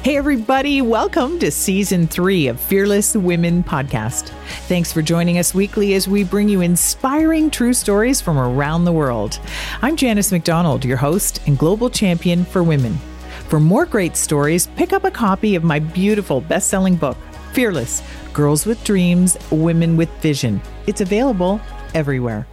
Hey, everybody. Welcome to Season 3 of Fearless Women Podcast. Thanks for joining us weekly as we bring you inspiring true stories from around the world. I'm Janice McDonald, your host and global champion for women. For more great stories, pick up a copy of my beautiful best-selling book, Fearless, Girls with Dreams, Women with Vision. It's available everywhere.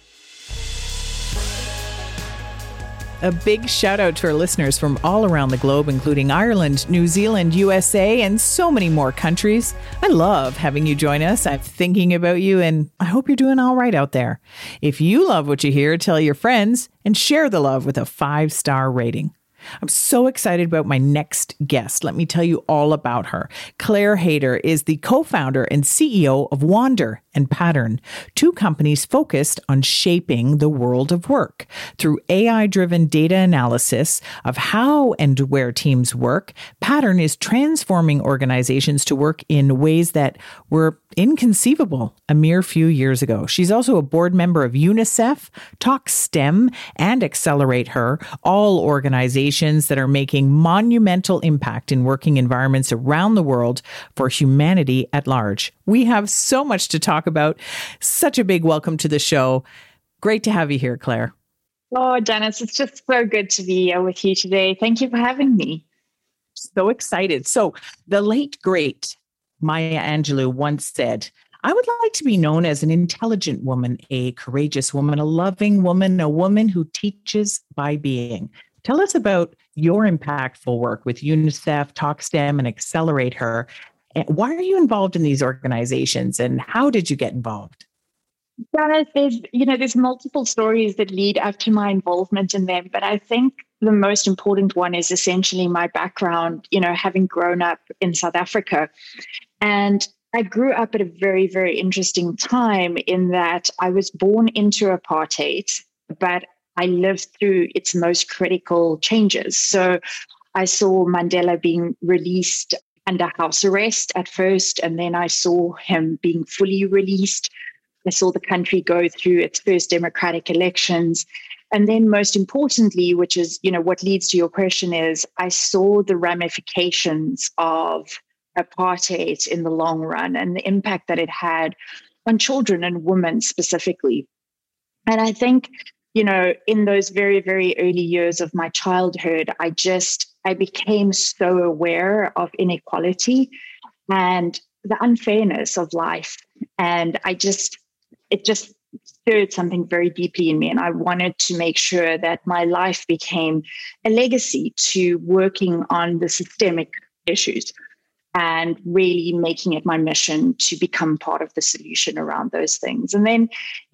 A big shout out to our listeners from all around the globe, including Ireland, New Zealand, USA, and so many more countries. I love having you join us. I'm thinking about you, and I hope you're doing all right out there. If you love what you hear, tell your friends and share the love with a 5-star rating. I'm so excited about my next guest. Let me tell you all about her. Claire Hayter is the co-founder and CEO of Wander and Pattern, two companies focused on shaping the world of work. Through AI-driven data analysis of how and where teams work, Pattern is transforming organizations to work in ways that were inconceivable a mere few years ago. She's also a board member of UNICEF, Talk STEM, and Accelerate Her, all organizations that are making monumental impact in working environments around the world for humanity at large. We have so much to talk about. Such a big welcome to the show. Great to have you here, Claire. Oh, Janice, it's just so good to be here with you today. Thank you for having me. So excited. So the late, great Maya Angelou once said, "I would like to be known as an intelligent woman, a courageous woman, a loving woman, a woman who teaches by being." Tell us about your impactful work with UNICEF, Talk STEM, and Accelerate Her. Why are you involved in these organizations, and how did you get involved? Janice, there's multiple stories that lead up to my involvement in them, but I think the most important one is essentially my background, having grown up in South Africa. And I grew up at a very, very interesting time in that I was born into apartheid, but I lived through its most critical changes. So I saw Mandela being released under house arrest at first, and then I saw him being fully released. I saw the country go through its first democratic elections. And then most importantly, which is, what leads to your question, is I saw the ramifications of apartheid in the long run and the impact that it had on children and women specifically. And I think, in those very, very early years of my childhood, I became so aware of inequality and the unfairness of life. And it just stirred something very deeply in me. And I wanted to make sure that my life became a legacy to working on the systemic issues and really making it my mission to become part of the solution around those things. And then,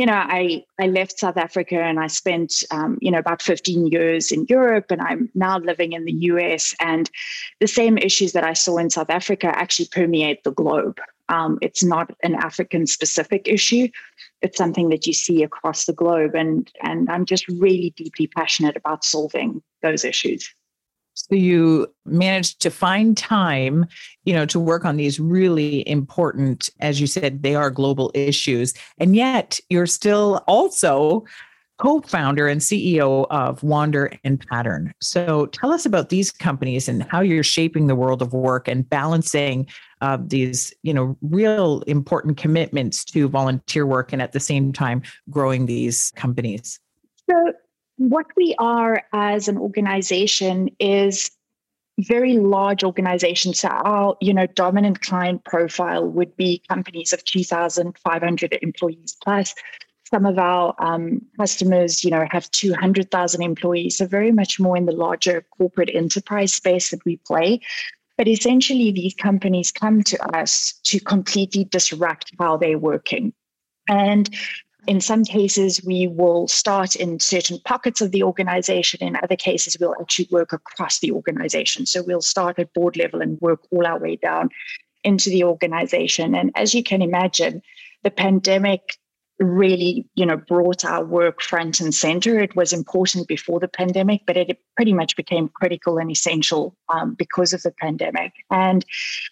I left South Africa and I spent, about 15 years in Europe, and I'm now living in the US. And the same issues that I saw in South Africa actually permeate the globe. It's not an African-specific issue. It's something that you see across the globe. And I'm just really deeply passionate about solving those issues. So you managed to find time, to work on these really important, as you said, they are global issues. And yet you're still also co-founder and CEO of Wander and Pattern. So tell us about these companies and how you're shaping the world of work and balancing these, real important commitments to volunteer work and at the same time growing these companies. So what we are as an organization is very large organizations. So our, dominant client profile would be companies of 2,500 employees plus. Some of our customers, have 200,000 employees, so very much more in the larger corporate enterprise space that we play. But essentially, these companies come to us to completely disrupt how they're working. And in some cases, we will start in certain pockets of the organization. In other cases, we'll actually work across the organization. So we'll start at board level and work all our way down into the organization. And as you can imagine, the pandemic really, brought our work front and center. It was important before the pandemic, but it pretty much became critical and essential because of the pandemic. And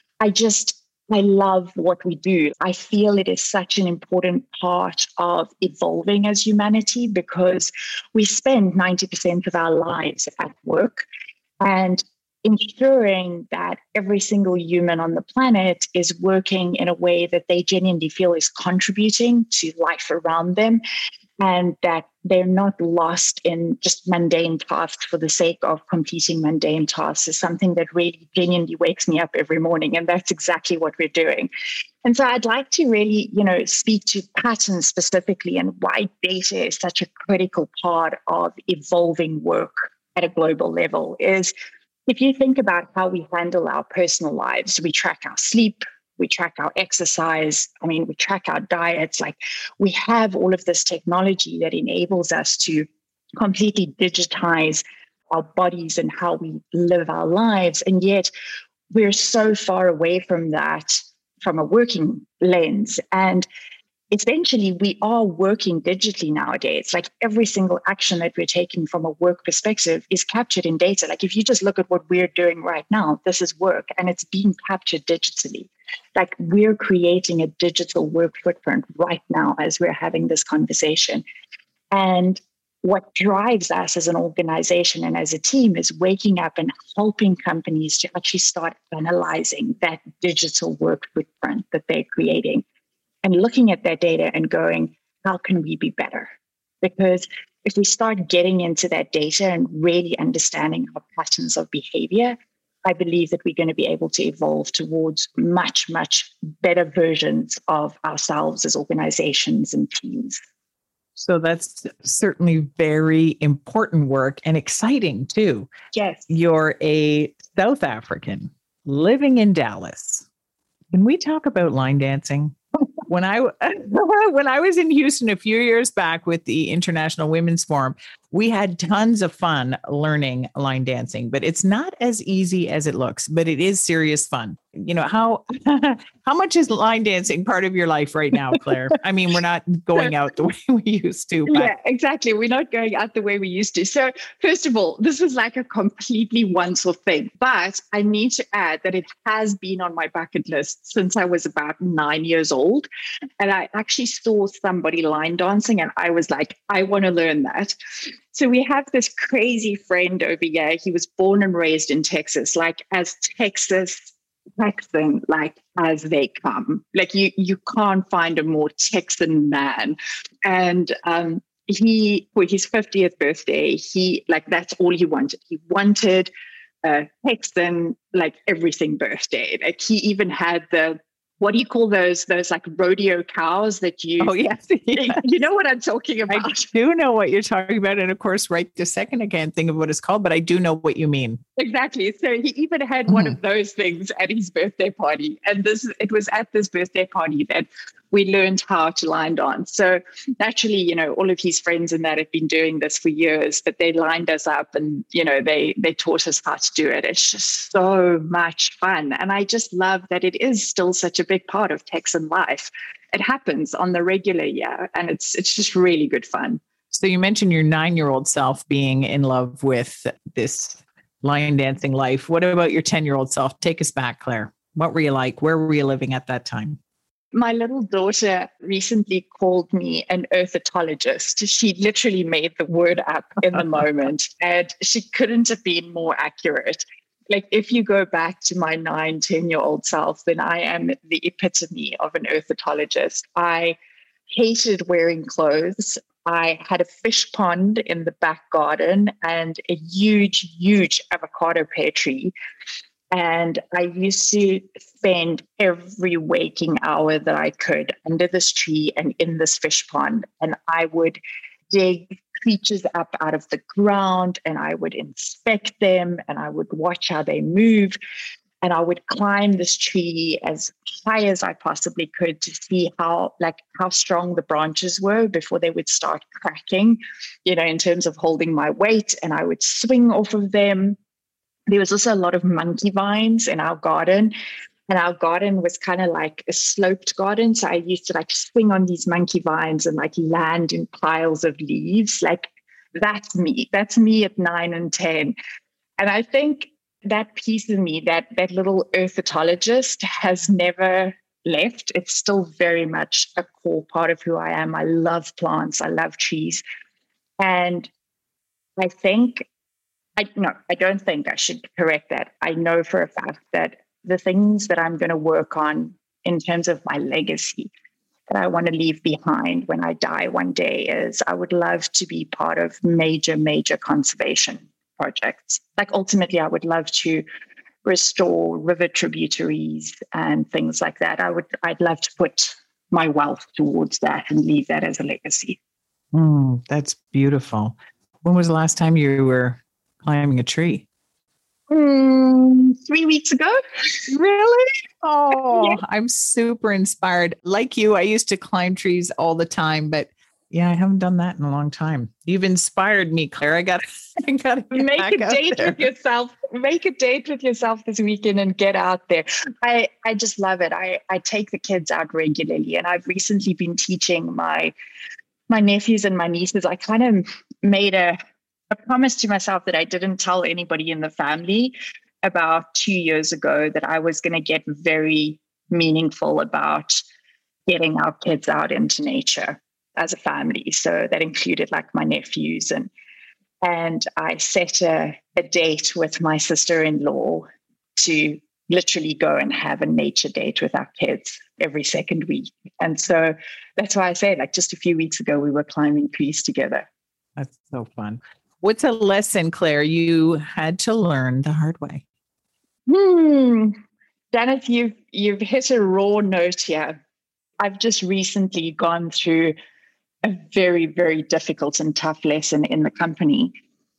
I love what we do. I feel it is such an important part of evolving as humanity because we spend 90% of our lives at work. And ensuring that every single human on the planet is working in a way that they genuinely feel is contributing to life around them, and that they're not lost in just mundane tasks for the sake of completing mundane tasks is something that really genuinely wakes me up every morning. And that's exactly what we're doing. And so I'd like to really, speak to patterns specifically and why data is such a critical part of evolving work at a global level. Is if you think about how we handle our personal lives, we track our sleep, we track our exercise, we track our diets. Like, we have all of this technology that enables us to completely digitize our bodies and how we live our lives. And yet we're so far away from that from a working lens. And essentially, we are working digitally nowadays. Like, every single action that we're taking from a work perspective is captured in data. Like, if you just look at what we're doing right now, this is work and it's being captured digitally. Like, we're creating a digital work footprint right now as we're having this conversation. And what drives us as an organization and as a team is waking up and helping companies to actually start analyzing that digital work footprint that they're creating and looking at that data and going, how can we be better? Because if we start getting into that data and really understanding our patterns of behavior, I believe that we're going to be able to evolve towards much, much better versions of ourselves as organizations and teams. So that's certainly very important work and exciting too. Yes. You're a South African living in Dallas. Can we talk about line dancing? When I was in Houston a few years back with the International Women's Forum, we had tons of fun learning line dancing, but it's not as easy as it looks, but it is serious fun. How much is line dancing part of your life right now, Claire? We're not going out the way we used to. But... Yeah, exactly. We're not going out the way we used to. So first of all, this is like a completely once-off thing, but I need to add that it has been on my bucket list since I was about 9 years old. And I actually saw somebody line dancing and I was like, I want to learn that. So we have this crazy friend over here. He was born and raised in Texas, like as Texan, like as they come. Like you can't find a more Texan man. And he, for his 50th birthday, that's all he wanted. He wanted a Texan, like everything birthday. Like he even had what do you call those like rodeo cows that you... Oh, yes. Yes. You know what I'm talking about. I do know what you're talking about. And of course, right this second, I can't think of what it's called, but I do know what you mean. Exactly. So he even had one of those things at his birthday party. And it was at this birthday party that we learned how to line dance. So naturally, all of his friends and that have been doing this for years, but they lined us up and, they taught us how to do it. It's just so much fun. And I just love that it is still such a big part of Texan life. It happens on the regular, yeah. And it's just really good fun. So you mentioned your 9-year-old self being in love with this line dancing life. What about your 10-year-old self? Take us back, Claire. What were you like? Where were you living at that time? My little daughter recently called me an earthologist. She literally made the word up in the moment, and she couldn't have been more accurate. Like, if you go back to my 9-10-year-old self, then I am the epitome of an earthologist. I hated wearing clothes. I had a fish pond in the back garden and a huge, huge avocado pear tree. And I used to spend every waking hour that I could under this tree and in this fish pond. And I would dig creatures up out of the ground and I would inspect them and I would watch how they move. And I would climb this tree as high as I possibly could to see how strong the branches were before they would start cracking, in terms of holding my weight. And I would swing off of them. There was also a lot of monkey vines in our garden. And our garden was kind of like a sloped garden. So I used to swing on these monkey vines and land in piles of leaves. Like, that's me. That's me at 9 and 10. And I think that piece of me, that little earthologist, has never left. It's still very much a core part of who I am. I love plants. I love trees. And I think I don't think I should correct that. I know for a fact that the things that I'm going to work on in terms of my legacy that I want to leave behind when I die one day is I would love to be part of major, major conservation projects. Like ultimately, I would love to restore river tributaries and things like that. I'd love to put my wealth towards that and leave that as a legacy. That's beautiful. When was the last time you were climbing a tree? 3 weeks ago. Really? Oh, Yeah. I'm super inspired. Like you, I used to climb trees all the time, but yeah, I haven't done that in a long time. You've inspired me, Claire. I got to Make a date with yourself. Make a date with yourself this weekend and get out there. I just love it. I take the kids out regularly, and I've recently been teaching my nephews and my nieces. I kind of made a promise to myself that I didn't tell anybody in the family about 2 years ago that I was going to get very meaningful about getting our kids out into nature as a family. So that included like my nephews, and I set a date with my sister-in-law to literally go and have a nature date with our kids every second week. And so that's why I say, like, just a few weeks ago, we were climbing trees together. That's so fun. What's a lesson, Claire, you had to learn the hard way? Janet, you've hit a raw note here. I've just recently gone through a very, very difficult and tough lesson in the company.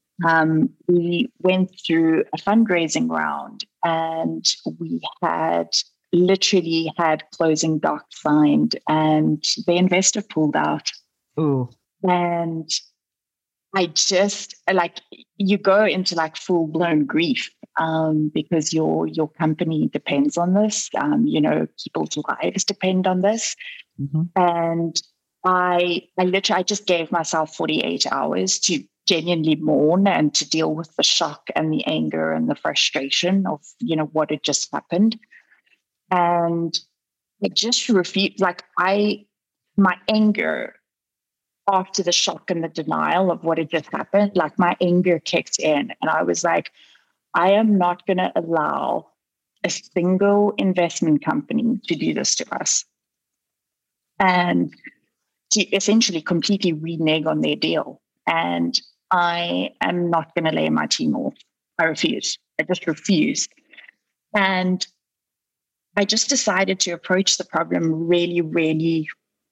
We went through a fundraising round, and we literally had closing docs signed, and the investor pulled out. Ooh. And I just you go into like full blown grief because your company depends on this. People's lives depend on this. Mm-hmm. And I just gave myself 48 hours to genuinely mourn and to deal with the shock and the anger and the frustration of, what had just happened. And I just refused, my anger after the shock and the denial of what had just happened, like my anger kicked in. And I was like, I am not going to allow a single investment company to do this to us. And to essentially completely renege on their deal. And I am not going to lay my team off. I refuse. I just refuse. And I just decided to approach the problem really, really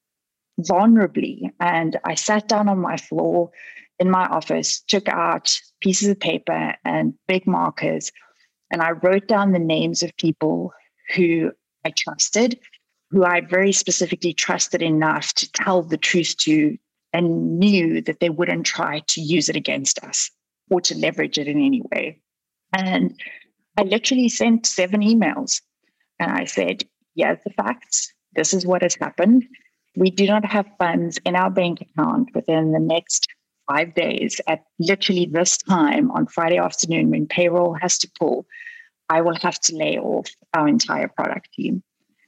vulnerably. And I sat down on my floor in my office, took out pieces of paper and big markers, and I wrote down the names of people who I trusted, who I very specifically trusted enough to tell the truth to, and knew that they wouldn't try to use it against us or to leverage it in any way. And I literally sent 7 emails, and I said, here's the facts. This is what has happened. We do not have funds in our bank account within the next 5 days. At literally this time on Friday afternoon, when payroll has to pull, I will have to lay off our entire product team.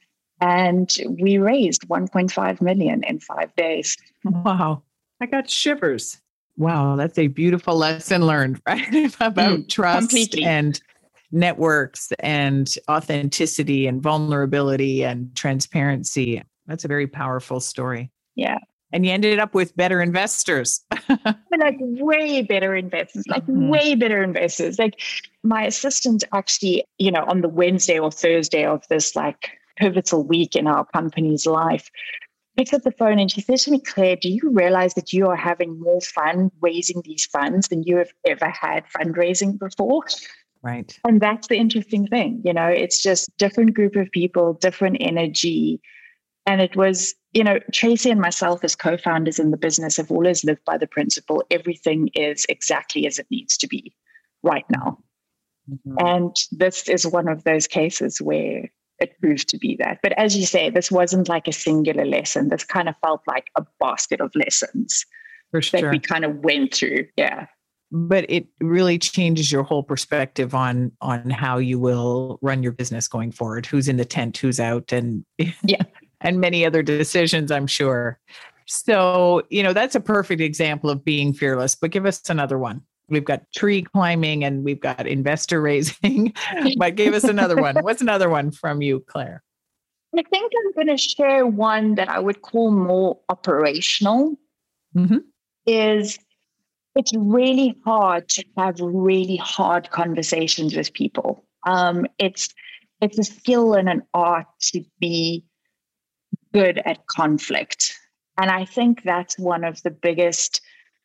And we raised 1.5 million in 5 days. Wow. I got shivers. Wow. That's a beautiful lesson learned, right? About trust completely. And networks and authenticity and vulnerability and transparency. That's a very powerful story. Yeah. And you ended up with better investors. Like way better investors, way better investors. Like my assistant actually, on the Wednesday or Thursday of this pivotal week in our company's life, picks up the phone and she says to me, Claire, do you realize that you are having more fun raising these funds than you have ever had fundraising before? Right. And that's the interesting thing. It's just different group of people, different energy. And it was, Tracy and myself as co-founders in the business have always lived by the principle, everything is exactly as it needs to be right now. Mm-hmm. And this is one of those cases where it proved to be that. But as you say, this wasn't like a singular lesson. This kind of felt like a basket of lessons that we kind of went through. Yeah. But it really changes your whole perspective on how you will run your business going forward. Who's in the tent, who's out, and yeah, and many other decisions, I'm sure. So, that's a perfect example of being fearless. But give us another one. We've got tree climbing and we've got investor raising, but give us another one. What's another one from you, Claire? I think I'm going to share one that I would call more operational. Mm-hmm. Is it's really hard to have really hard conversations with people. It's a skill and an art to be good at conflict. And I think that's one of the biggest,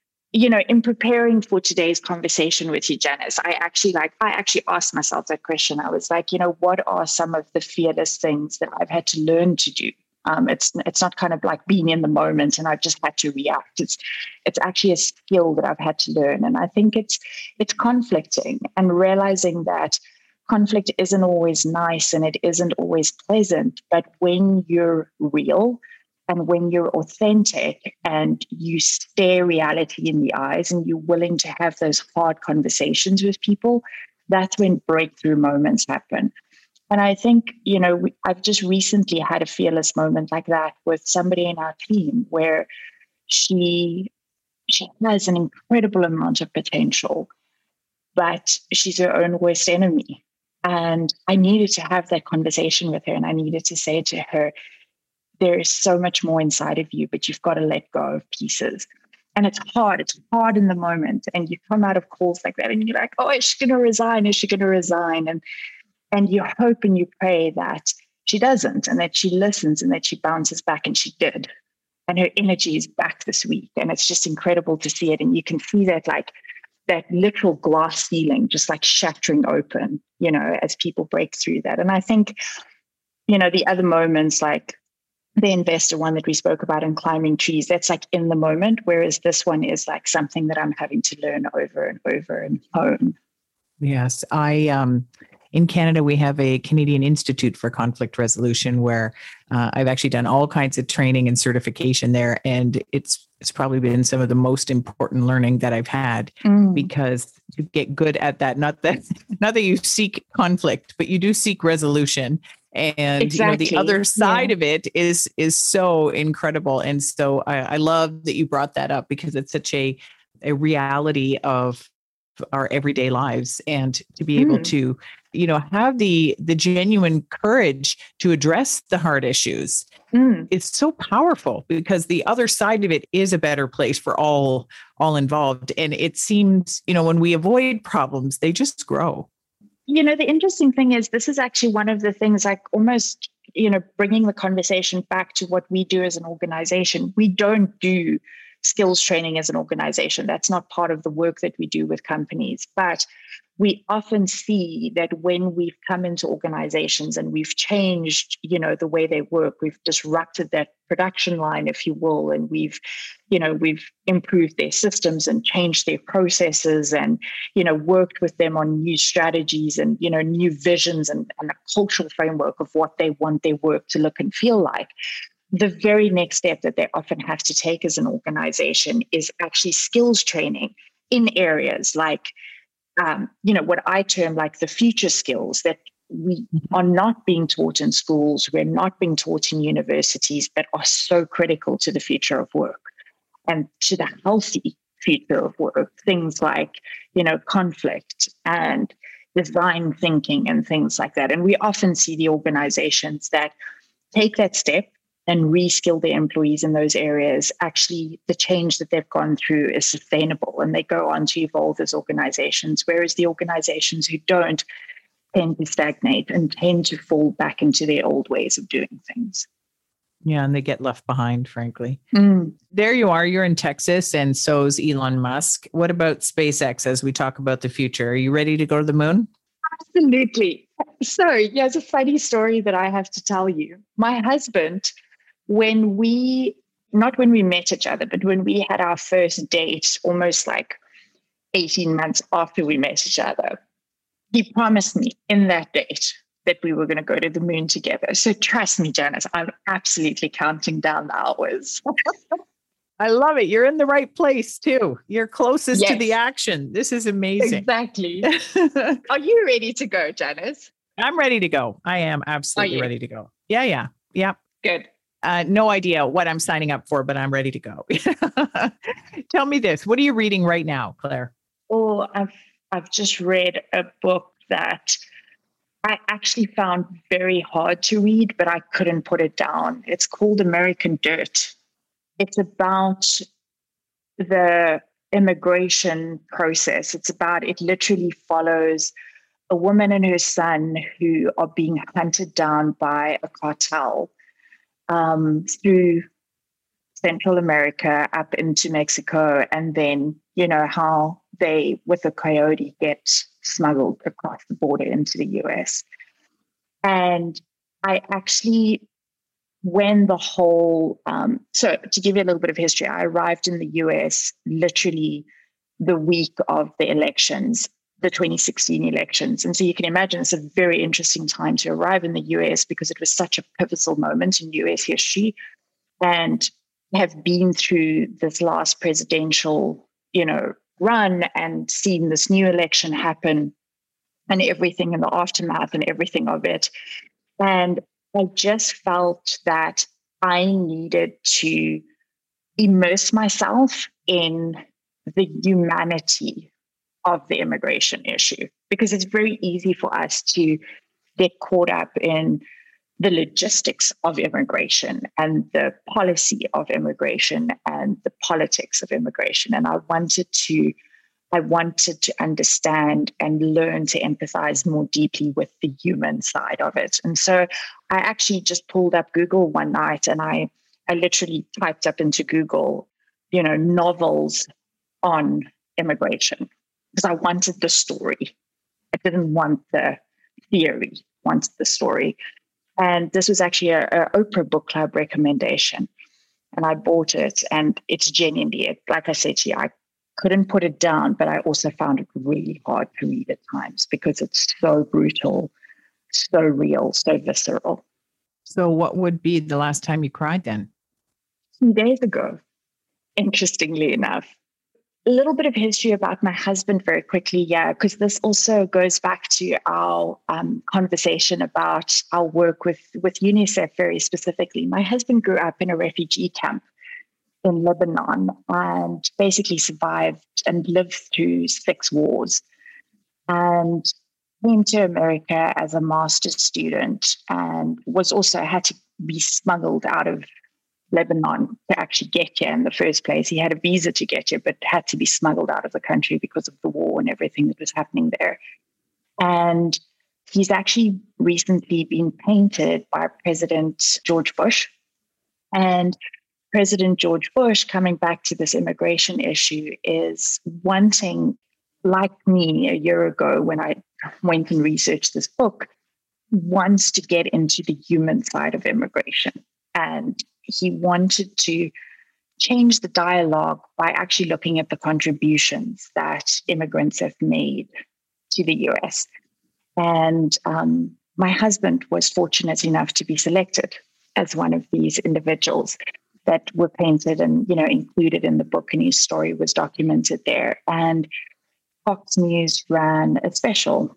in preparing for today's conversation with you, Janice, I actually asked myself that question. I was like, what are some of the fearless things that I've had to learn to do? It's not kind of like being in the moment and I've just had to react. It's actually a skill that I've had to learn. And I think it's conflicting and realizing that conflict isn't always nice and it isn't always pleasant. But when you're real and when you're authentic and you stare reality in the eyes and you're willing to have those hard conversations with people, that's when breakthrough moments happen. And I think, I've just recently had a fearless moment like that with somebody in our team where she has an incredible amount of potential, but she's her own worst enemy. And I needed to have that conversation with her. And I needed to say to her, there is so much more inside of you, but you've got to let go of pieces. And it's hard. It's hard in the moment. And you come out of calls like that and you're like, oh, is she going to resign? Is she going to resign? And you hope and you pray that she doesn't and that she listens and that she bounces back, and she did. And her energy is back this week. And it's just incredible to see it. And you can see that that literal glass ceiling just like shattering open, as people break through that. And I think, the other moments like the investor one that we spoke about in climbing trees, that's like in the moment. Whereas this one is like something that I'm having to learn over and over and hone. Yes. In Canada, we have a Canadian Institute for Conflict Resolution where I've actually done all kinds of training and certification there. And it's probably been some of the most important learning that I've had because to get good at that, not that you seek conflict, but you do seek resolution. And exactly. The other side of it is so incredible. And so I love that you brought that up because it's such a reality of our everyday lives, and to be able to, have the genuine courage to address the hard issues. It's so powerful because the other side of it is a better place for all involved. And it seems, when we avoid problems, they just grow. The interesting thing is this is actually one of the things like almost, bringing the conversation back to what we do as an organization. We don't do skills training as an organization. That's not part of the work that we do with companies. But we often see that when we've come into organizations and we've changed, the way they work, we've disrupted that production line, if you will, and we've improved their systems and changed their processes and, worked with them on new strategies and, new visions and a cultural framework of what they want their work to look and feel like. The very next step that they often have to take as an organization is actually skills training in areas like, what I term like the future skills that we are not being taught in schools, we're not being taught in universities, but are so critical to the future of work and to the healthy future of work. Things like, conflict and design thinking and things like that. And we often see the organizations that take that step and reskill their employees in those areas, actually the change that they've gone through is sustainable and they go on to evolve as organizations, whereas the organizations who don't tend to stagnate and tend to fall back into their old ways of doing things. Yeah, and they get left behind, frankly. There you are. You're in Texas, and so's Elon Musk. What about SpaceX as we talk about the future? Are you ready to go to the moon? Absolutely. So, it's a funny story that I have to tell you. My husband, not when we met each other, but when we had our first date, almost like 18 months after we met each other, he promised me in that date that we were going to go to the moon together. So trust me, Janice, I'm absolutely counting down the hours. I love it. You're in the right place too. You're closest to the action. This is amazing. Exactly. Are you ready to go, Janice? I'm ready to go. I am absolutely ready to go. Yeah. Good. No idea what I'm signing up for, but I'm ready to go. Tell me this. What are you reading right now, Claire? Or I've just read a book that I actually found very hard to read, but I couldn't put it down. It's called American Dirt. It's about the immigration process. It literally follows a woman and her son who are being hunted down by a cartel through Central America up into Mexico, and then, how they, with a coyote, get smuggled across the border into the US. And I actually, when the whole, so to give you a little bit of history, I arrived in the US literally the week of the elections, the 2016 elections. And so you can imagine it's a very interesting time to arrive in the US because it was such a pivotal moment in US history, and have been through this last presidential, run and seen this new election happen and everything in the aftermath and everything of it. And I just felt that I needed to immerse myself in the humanity of the immigration issue, because it's very easy for us to get caught up in the logistics of immigration and the policy of immigration and the politics of immigration. And I wanted to understand and learn to empathize more deeply with the human side of it. And so I actually just pulled up Google one night, and I literally typed up into Google, novels on immigration, because I wanted the story. I didn't want the theory, I wanted the story. And this was actually a Oprah Book Club recommendation. And I bought it, and it's genuinely, like I said to you, I couldn't put it down, but I also found it really hard to read at times because it's so brutal, so real, so visceral. So what would be the last time you cried then? 2 days ago, interestingly enough. A little bit of history about my husband very quickly, because this also goes back to our conversation about our work with UNICEF very specifically. My husband grew up in a refugee camp in Lebanon and basically survived and lived through 6 wars, and came to America as a master's student, and was also had to be smuggled out of Lebanon to actually get here in the first place. He had a visa to get here, but had to be smuggled out of the country because of the war and everything that was happening there. And he's actually recently been painted by President George Bush. And President George Bush, coming back to this immigration issue, is wanting, like me a year ago when I went and researched this book, wants to get into the human side of immigration. And he wanted to change the dialogue by actually looking at the contributions that immigrants have made to the US. And my husband was fortunate enough to be selected as one of these individuals that were painted and, included in the book, and his story was documented there. And Fox News ran a special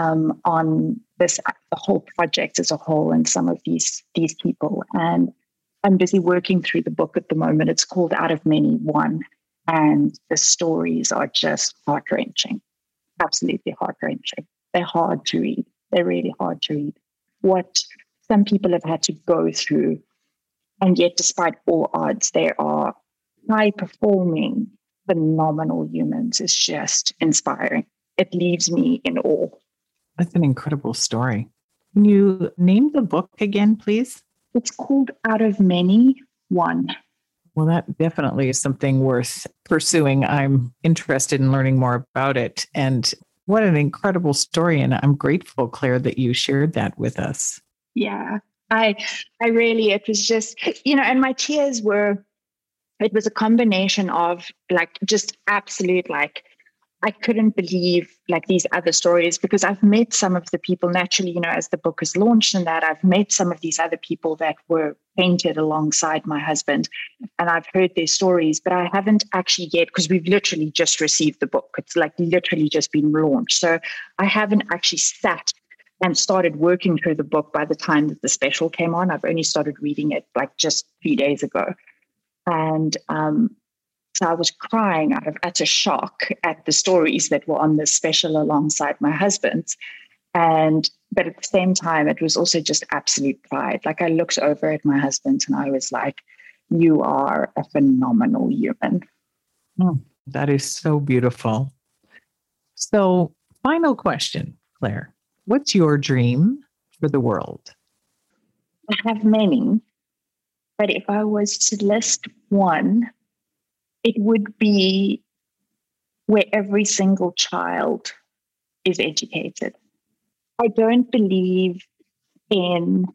on this, the whole project as a whole, and some of these people. And I'm busy working through the book at the moment. It's called Out of Many, One. And the stories are just heart-wrenching, absolutely heart-wrenching. They're hard to read. They're really hard to read. What some people have had to go through, and yet despite all odds, they are high-performing, phenomenal humans. Is just inspiring. It leaves me in awe. That's an incredible story. Can you name the book again, please? It's called Out of Many, One. Well, that definitely is something worth pursuing. I'm interested in learning more about it. And what an incredible story. And I'm grateful, Claire, that you shared that with us. Yeah, I really, it was just, and my tears were, it was a combination of just absolute, I couldn't believe these other stories, because I've met some of the people naturally, as the book is launched, and that I've met some of these other people that were painted alongside my husband, and I've heard their stories, but I haven't actually yet, because we've literally just received the book. It's literally just been launched. So I haven't actually sat and started working through the book by the time that the special came on. I've only started reading it just 3 days ago. And So I was crying out of utter shock at the stories that were on this special alongside my husband's. But at the same time, it was also just absolute pride. Like, I looked over at my husband and I was like, you are a phenomenal human. That is so beautiful. So, final question, Claire. What's your dream for the world? I have many, but if I was to list one, it would be where every single child is educated. I don't believe in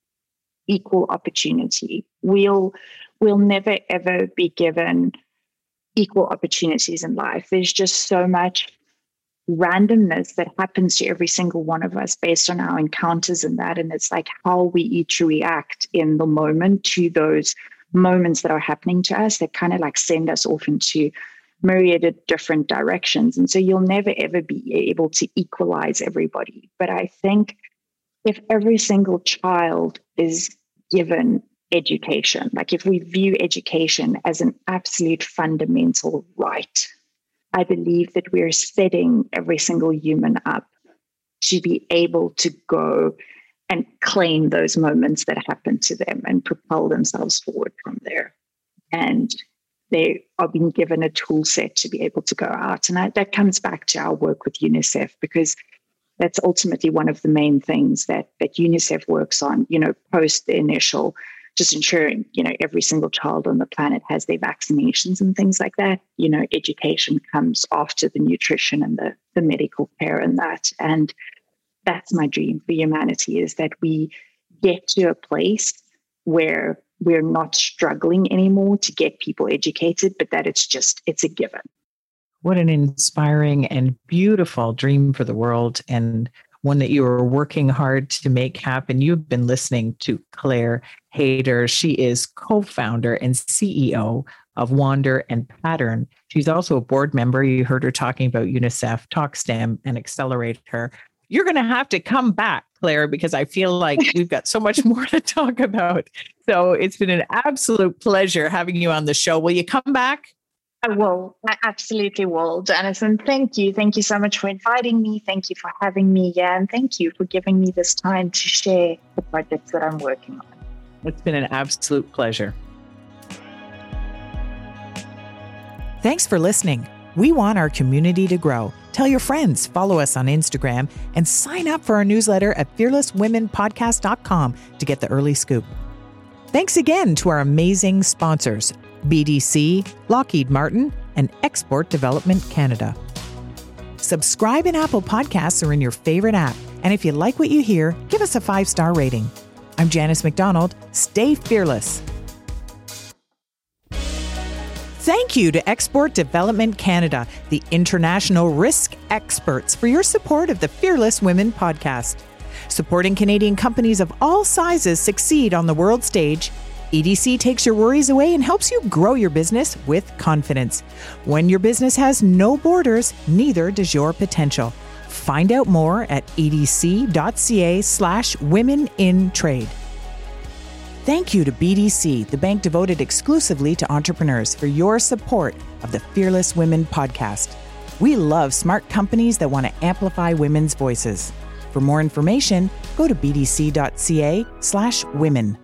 equal opportunity. We'll never, ever be given equal opportunities in life. There's just so much randomness that happens to every single one of us based on our encounters in that. And it's like how we each react in the moment to those moments that are happening to us that kind of like send us off into myriad of different directions. And so you'll never, ever be able to equalize everybody. But I think if every single child is given education, like if we view education as an absolute fundamental right, I believe that we're setting every single human up to be able to go and claim those moments that happen to them and propel themselves forward from there. And they are being given a tool set to be able to go out. And that comes back to our work with UNICEF, because that's ultimately one of the main things that UNICEF works on, post the initial, just ensuring, every single child on the planet has their vaccinations and things like that. Education comes after the nutrition and the medical care and that. And that's my dream for humanity, is that we get to a place where we're not struggling anymore to get people educated, but that it's a given. What an inspiring and beautiful dream for the world, and one that you are working hard to make happen. You've been listening to Claire Hayter. She is co-founder and CEO of Wander and Pattern. She's also a board member. You heard her talking about UNICEF, TalkSTEM, and Accelerate Her. You're going to have to come back, Claire, because I feel like we've got so much more to talk about. So it's been an absolute pleasure having you on the show. Will you come back? I will. I absolutely will. Jonathan, thank you. Thank you so much for inviting me. Thank you for having me here. And thank you for giving me this time to share the projects that I'm working on. It's been an absolute pleasure. Thanks for listening. We want our community to grow. Tell your friends, follow us on Instagram, and sign up for our newsletter at fearlesswomenpodcast.com to get the early scoop. Thanks again to our amazing sponsors, BDC, Lockheed Martin, and Export Development Canada. Subscribe in Apple Podcasts or in your favorite app. And if you like what you hear, give us a 5-star rating. I'm Janice McDonald. Stay fearless. Thank you to Export Development Canada, the international risk experts, for your support of the Fearless Women podcast. Supporting Canadian companies of all sizes succeed on the world stage, EDC takes your worries away and helps you grow your business with confidence. When your business has no borders, neither does your potential. Find out more at edc.ca/womenintrade. Thank you to BDC, the bank devoted exclusively to entrepreneurs, for your support of the Fearless Women podcast. We love smart companies that want to amplify women's voices. For more information, go to bdc.ca/women.